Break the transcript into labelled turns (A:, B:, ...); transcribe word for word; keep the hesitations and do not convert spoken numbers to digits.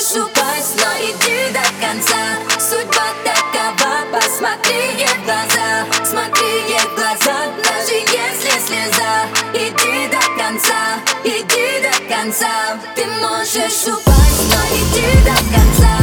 A: можешь упасть, но иди до конца. Судьба такова, посмотри ей в глаза. Смотри ей в глаза, даже если слеза. Иди до конца, иди до конца. Ты можешь упасть, но иди до конца.